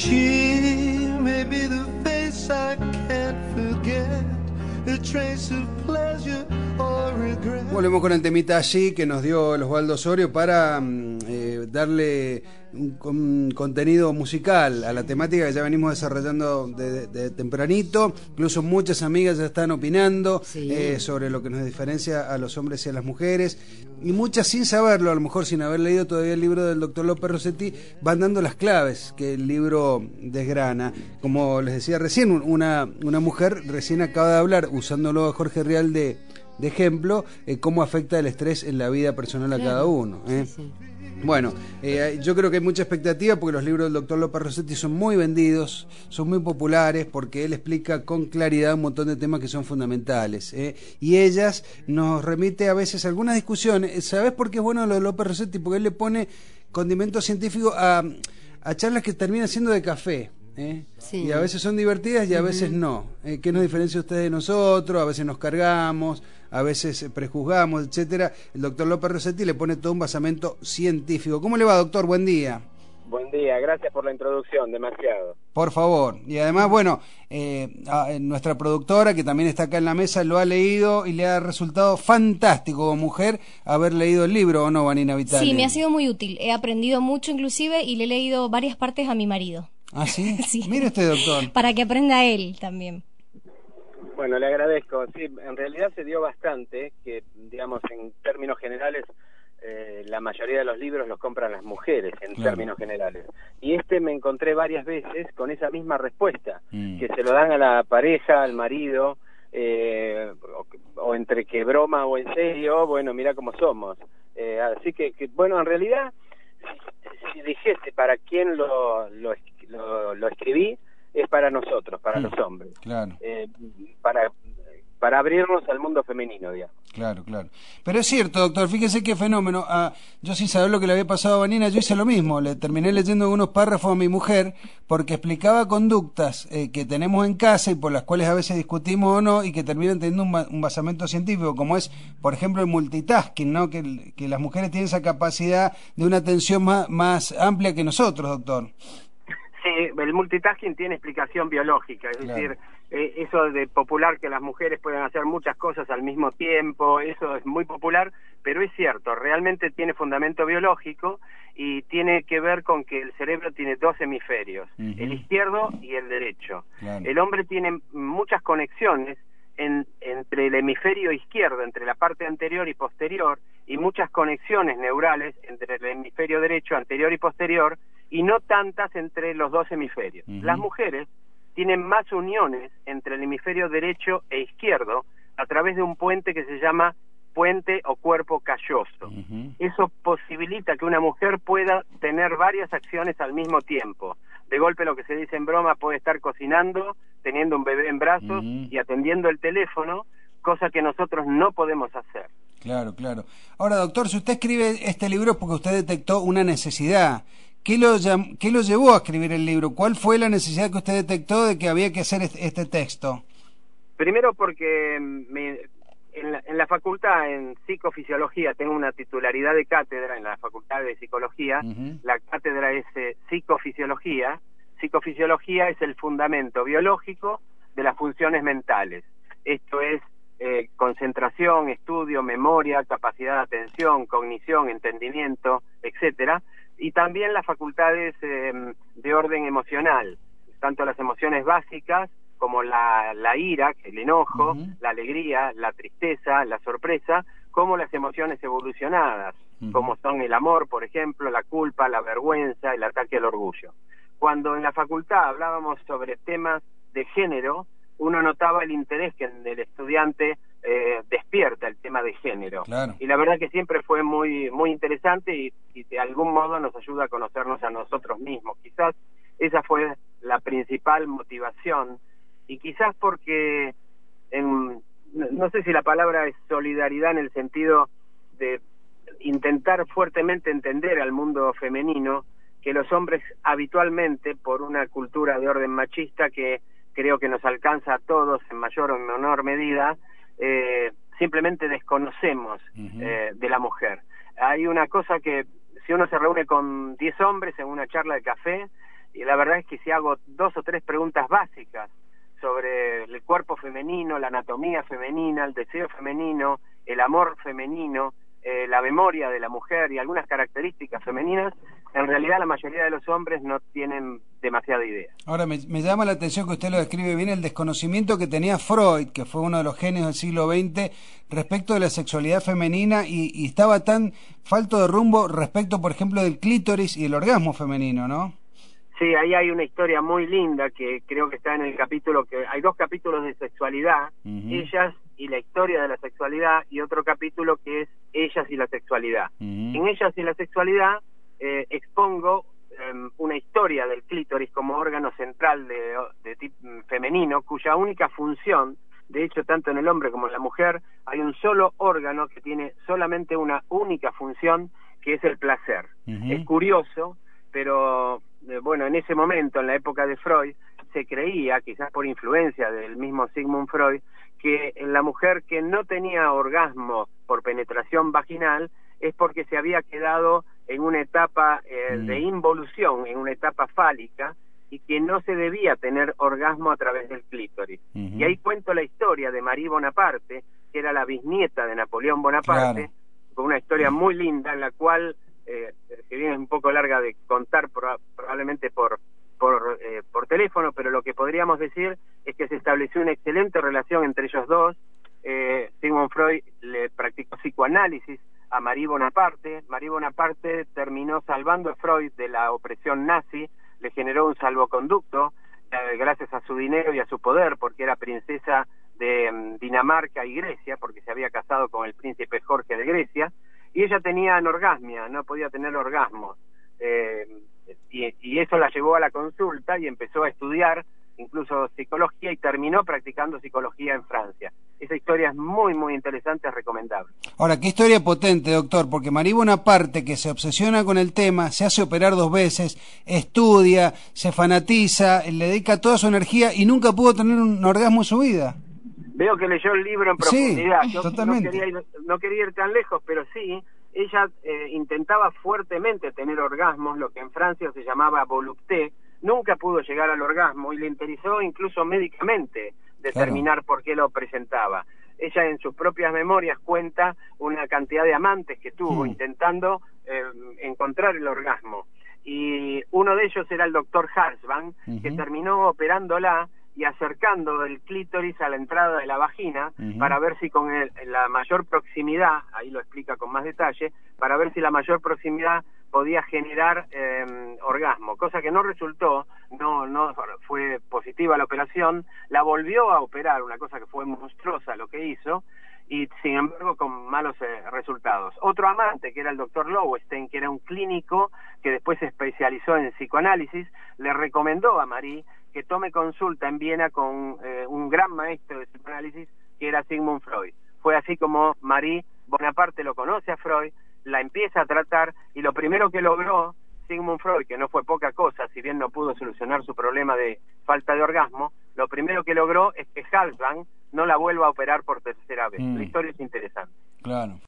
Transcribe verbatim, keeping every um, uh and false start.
She may be the face I can't forget, a trace of pleasure or regret. Volvemos con el temita allí que nos dio el Osvaldo Osorio para eh, darle un, un contenido musical a la temática que ya venimos desarrollando de, de, de tempranito. Incluso muchas amigas ya están opinando sí. eh, sobre lo que nos diferencia a los hombres y a las mujeres, y muchas sin saberlo, a lo mejor sin haber leído todavía el libro del doctor López Rossetti, van dando las claves que el libro desgrana. Como les decía recién, una, una mujer recién acaba de hablar, usándolo a Jorge Rial de de ejemplo, eh, cómo afecta el estrés en la vida personal a claro. cada uno. ¿eh? Sí, sí. Bueno, eh, yo creo que hay mucha expectativa porque los libros del doctor López Rossetti son muy vendidos, son muy populares porque él explica con claridad un montón de temas que son fundamentales. ¿eh? Y ellas nos remite a veces a algunas discusiones. ¿Sabés por qué es bueno lo de López Rossetti? Porque él le pone condimento científico a, a charlas que terminan siendo de café. ¿Eh? Sí. Y a veces son divertidas y a uh-huh. veces no. ¿Eh? ¿Qué nos diferencia usted de nosotros? A veces nos cargamos, a veces prejuzgamos, etcétera. El doctor López Rossetti le pone todo un basamento científico. ¿Cómo le va, doctor? Buen día. Buen día, gracias por la introducción, demasiado. Por favor. Y además, bueno, eh, a, nuestra productora, que también está acá en la mesa, lo ha leído y le ha resultado fantástico como mujer haber leído el libro, ¿o no, Vanina Vitale? Sí, me ha sido muy útil. He aprendido mucho inclusive y le he leído varias partes a mi marido. ¿Ah, sí? Sí. Mire usted, doctor. Para que aprenda él también. Bueno, le agradezco. Sí, en realidad se dio bastante, que digamos en términos generales eh, la mayoría de los libros los compran las mujeres, en claro. términos generales. Y este me encontré varias veces con esa misma respuesta, mm. que se lo dan a la pareja, al marido, eh, o, o entre que broma o en serio, bueno, mira cómo somos. Eh, así que, que, bueno, en realidad, si, si dijese para quién lo... lo Lo, lo escribí, es para nosotros, para mm, los hombres, claro. eh, para para abrirnos al mundo femenino, digamos. Claro, claro. Pero es cierto, doctor, fíjese qué fenómeno. Ah, yo sin saber lo que le había pasado a Vanina, yo hice lo mismo. Le terminé leyendo unos párrafos a mi mujer porque explicaba conductas eh, que tenemos en casa y por las cuales a veces discutimos o no y que terminan teniendo un, un basamento científico, como es, por ejemplo, el multitasking, ¿no? Que, que las mujeres tienen esa capacidad de una atención más, más amplia que nosotros, doctor. Sí, el multitasking tiene explicación biológica, es claro. decir, eh, eso de popular que las mujeres pueden hacer muchas cosas al mismo tiempo, eso es muy popular, pero es cierto, realmente tiene fundamento biológico y tiene que ver con que el cerebro tiene dos hemisferios, uh-huh. el izquierdo y el derecho. Claro. El hombre tiene muchas conexiones en, entre el hemisferio izquierdo, entre la parte anterior y posterior, y muchas conexiones neurales entre el hemisferio derecho, anterior y posterior, y no tantas entre los dos hemisferios. Uh-huh. Las mujeres tienen más uniones entre el hemisferio derecho e izquierdo a través de un puente que se llama puente o cuerpo calloso. Uh-huh. Eso posibilita que una mujer pueda tener varias acciones al mismo tiempo. De golpe, lo que se dice en broma, puede estar cocinando, teniendo un bebé en brazos uh-huh. y atendiendo el teléfono, cosa que nosotros no podemos hacer. Claro, claro. Ahora, doctor, si usted escribe este libro es porque usted detectó una necesidad. ¿Qué lo, ¿Qué lo llevó a escribir el libro? ¿Cuál fue la necesidad que usted detectó de que había que hacer este, este texto? Primero porque me, en, la, en la facultad, en psicofisiología, tengo una titularidad de cátedra en la facultad de psicología. Uh-huh. La cátedra es eh, psicofisiología. Psicofisiología es el fundamento biológico de las funciones mentales. Esto es eh, concentración, estudio, memoria, capacidad de atención, cognición, entendimiento, etcétera. Y también las facultades eh, de orden emocional, tanto las emociones básicas como la, la ira, el enojo, uh-huh. la alegría, la tristeza, la sorpresa, como las emociones evolucionadas, uh-huh. como son el amor, por ejemplo, la culpa, la vergüenza, el ataque al orgullo. Cuando en la facultad hablábamos sobre temas de género, uno notaba el interés que en el estudiante eh, despierta el tema de género. Claro. Y la verdad que siempre fue muy muy interesante y, y de algún modo nos ayuda a conocernos a nosotros mismos. Quizás esa fue la principal motivación y quizás porque, en, no sé si la palabra es solidaridad en el sentido de intentar fuertemente entender al mundo femenino, que los hombres habitualmente, por una cultura de orden machista que creo que nos alcanza a todos en mayor o menor medida, eh, simplemente desconocemos uh-huh. eh, de la mujer. Hay una cosa que, si uno se reúne con diez hombres en una charla de café y la verdad es que si hago dos o tres preguntas básicas sobre el cuerpo femenino, la anatomía femenina, el deseo femenino, el amor femenino, eh, la memoria de la mujer y algunas características femeninas, en realidad la mayoría de los hombres no tienen demasiada idea. Ahora, me, me llama la atención que usted lo describe bien, el desconocimiento que tenía Freud, que fue uno de los genios del siglo veinte, respecto de la sexualidad femenina, y, y estaba tan falto de rumbo respecto, por ejemplo, del clítoris y el orgasmo femenino, ¿no? Sí, ahí hay una historia muy linda que creo que está en el capítulo, que hay dos capítulos de sexualidad, uh-huh. Ellas y la historia de la sexualidad, y otro capítulo que es Ellas y la sexualidad. Uh-huh. En Ellas y la sexualidad eh, expongo eh, una historia del clítoris como órgano central de, de tipo femenino, cuya única función, de hecho tanto en el hombre como en la mujer, hay un solo órgano que tiene solamente una única función, que es el placer. Uh-huh. Es curioso, pero eh, bueno, en ese momento, en la época de Freud, se creía, quizás por influencia del mismo Sigmund Freud, que en la mujer que no tenía orgasmo por penetración vaginal es porque se había quedado en una etapa eh, mm. de involución, en una etapa fálica, y que no se debía tener orgasmo a través del clítoris. Uh-huh. Y ahí cuento la historia de Marie Bonaparte, que era la bisnieta de Napoleón Bonaparte, claro. Con una historia muy linda en la cual, eh, que viene un poco larga de contar pro- probablemente por por eh, por teléfono, pero lo que podríamos decir es que se estableció una excelente relación entre ellos dos. eh, Sigmund Freud le practicó psicoanálisis a Marie Bonaparte. Marie Bonaparte terminó salvando a Freud de la opresión nazi, le generó un salvoconducto eh, gracias a su dinero y a su poder, porque era princesa de um, Dinamarca y Grecia, porque se había casado con el príncipe Jorge de Grecia, y ella tenía anorgasmia, no podía tener orgasmos. Eh, y, y eso la llevó a la consulta y empezó a estudiar incluso psicología y terminó practicando psicología en Francia. Esa historia es muy, muy interesante, es recomendable. Ahora, qué historia potente, doctor, porque Marie Bonaparte, que se obsesiona con el tema, se hace operar dos veces, estudia, se fanatiza, le dedica toda su energía y nunca pudo tener un orgasmo en su vida. Veo que leyó el libro en profundidad. Sí, Yo totalmente. No quería ir, no quería ir tan lejos, pero sí, ella eh, intentaba fuertemente tener orgasmos, lo que en Francia se llamaba volupté. Nunca pudo llegar al orgasmo y le interesó incluso médicamente determinar claro. por qué lo presentaba. Ella en sus propias memorias cuenta una cantidad de amantes que tuvo mm. intentando eh, encontrar el orgasmo. Y uno de ellos era el doctor Hartwang, uh-huh. que terminó operándola y acercando el clítoris a la entrada de la vagina uh-huh. para ver si con el, la mayor proximidad, ahí lo explica con más detalle, para ver si la mayor proximidad podía generar eh, orgasmo, cosa que no resultó, no no fue positiva la operación, la volvió a operar, una cosa que fue monstruosa lo que hizo, y sin embargo con malos eh, resultados. Otro amante, que era el doctor Lowenstein, que era un clínico que después se especializó en psicoanálisis, le recomendó a Marie que tome consulta en Viena con eh, un gran maestro de psicoanálisis que era Sigmund Freud. Fue así como Marie Bonaparte lo conoce a Freud, la empieza a tratar, y lo primero que logró Sigmund Freud, que no fue poca cosa, si bien no pudo solucionar su problema de falta de orgasmo, lo primero que logró es que Hartwang no la vuelva a operar por tercera vez. Mm. La historia es interesante. Claro.